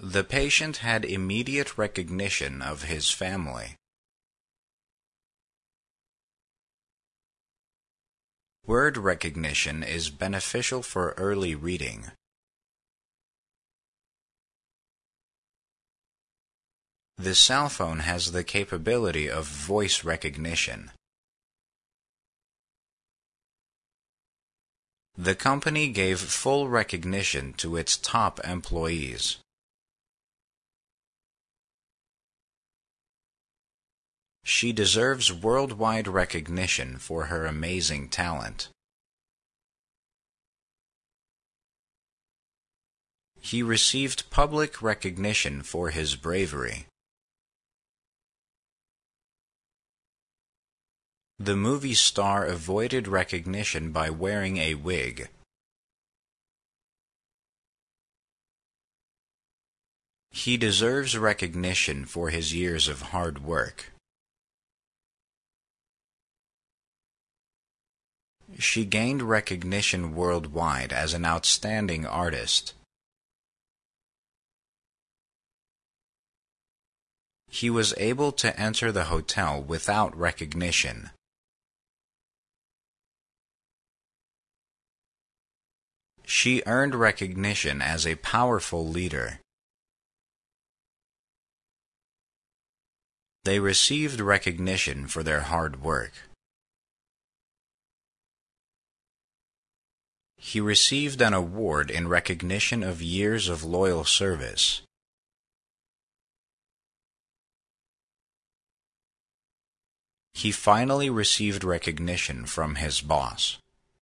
The patient had immediate recognition of his family. Word recognition is beneficial for early reading. The cell phone has the capability of voice recognition. The company gave full recognition to its top employees. She deserves worldwide recognition for her amazing talent. He received public recognition for his bravery. The movie star avoided recognition by wearing a wig. He deserves recognition for his years of hard work. She gained recognition worldwide as an outstanding artist. He was able to enter the hotel without recognition. She earned recognition as a powerful leader. They received recognition for their hard work. He received an award in recognition of years of loyal service. He finally received recognition from his boss.